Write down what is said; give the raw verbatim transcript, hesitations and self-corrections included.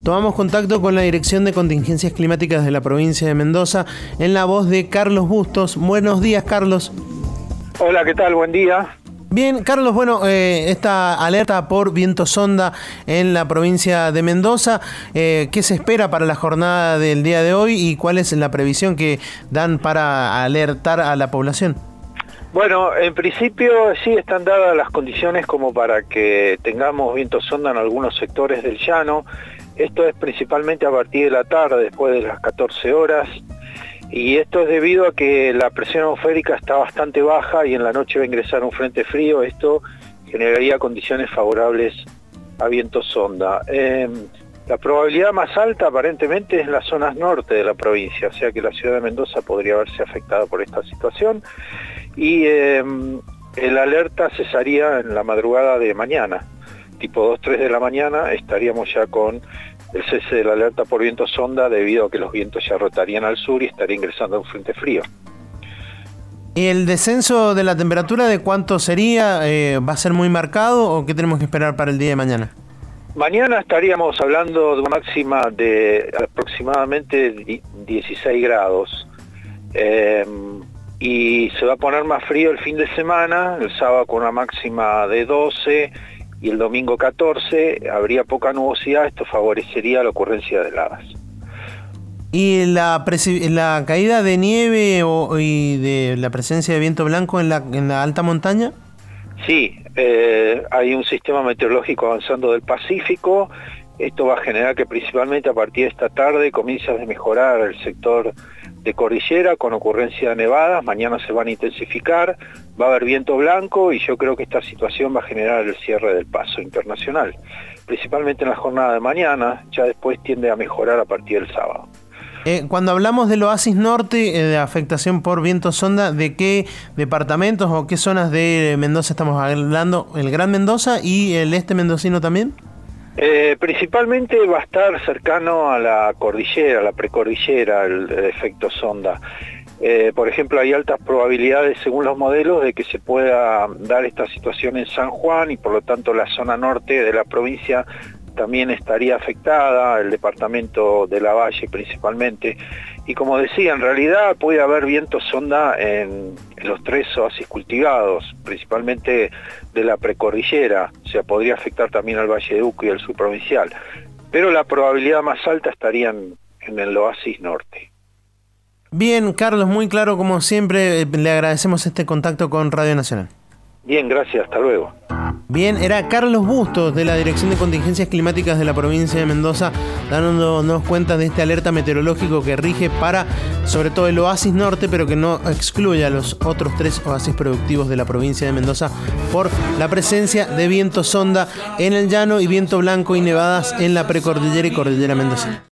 Tomamos contacto con la Dirección de Contingencias Climáticas de la provincia de Mendoza en la voz de Carlos Bustos. Buenos días, Carlos. Hola, ¿qué tal? Buen día. Bien, Carlos, bueno, eh, esta alerta por viento sonda en la provincia de Mendoza, eh, ¿qué se espera para la jornada del día de hoy y cuál es la previsión que dan para alertar a la población? Bueno, en principio sí están dadas las condiciones como para que tengamos viento sonda en algunos sectores del llano. Esto es principalmente a partir de la tarde, después de las catorce horas. Y esto es debido a que la presión atmosférica está bastante baja y en la noche va a ingresar un frente frío. Esto generaría condiciones favorables a viento sonda. Eh, la probabilidad más alta aparentemente es en las zonas norte de la provincia, o sea que la ciudad de Mendoza podría verse afectada por esta situación. Y eh, el alerta cesaría en la madrugada de mañana, tipo dos, tres de la mañana, estaríamos ya con el cese de la alerta por viento sonda debido a que los vientos ya rotarían al sur y estaría ingresando un frente frío. ¿Y el descenso de la temperatura de cuánto sería? Eh, ¿Va a ser muy marcado o qué tenemos que esperar para el día de mañana? Mañana estaríamos hablando de una máxima de aproximadamente dieciséis grados. Eh, y se va a poner más frío el fin de semana, el sábado con una máxima de doce y el domingo catorce, habría poca nubosidad, esto favorecería la ocurrencia de heladas. ¿Y la, la caída de nieve o, y de la presencia de viento blanco en la, en la alta montaña? Sí, eh, hay un sistema meteorológico avanzando del Pacífico. Esto va a generar que principalmente a partir de esta tarde comience a mejorar el sector de cordillera con ocurrencia de nevadas. Mañana se van a intensificar, va a haber viento blanco y yo creo que esta situación va a generar el cierre del paso internacional, principalmente en la jornada de mañana. Ya después tiende a mejorar a partir del sábado. Eh, cuando hablamos del oasis norte, eh, de afectación por viento sonda, ¿de qué departamentos o qué zonas de Mendoza estamos hablando? ¿El Gran Mendoza y el este mendocino también? Eh, principalmente va a estar cercano a la cordillera, la precordillera, el, el efecto sonda. Eh, por ejemplo, hay altas probabilidades, según los modelos, de que se pueda dar esta situación en San Juan y por lo tanto la zona norte de la provincia también estaría afectada, el departamento de La Valle principalmente. Y como decía, en realidad puede haber viento sonda en, en los tres oasis cultivados, principalmente de la precordillera, o sea, podría afectar también al Valle de Uco y al sur provincial. Pero la probabilidad más alta estaría en, en el oasis norte. Bien, Carlos, muy claro como siempre, le agradecemos este contacto con Radio Nacional. Bien, gracias, hasta luego. Bien, era Carlos Bustos de la Dirección de Contingencias Climáticas de la provincia de Mendoza, dándonos cuenta de este alerta meteorológico que rige para, sobre todo, el oasis norte, pero que no excluye a los otros tres oasis productivos de la provincia de Mendoza por la presencia de viento sonda en el llano y viento blanco y nevadas en la precordillera y cordillera mendocina.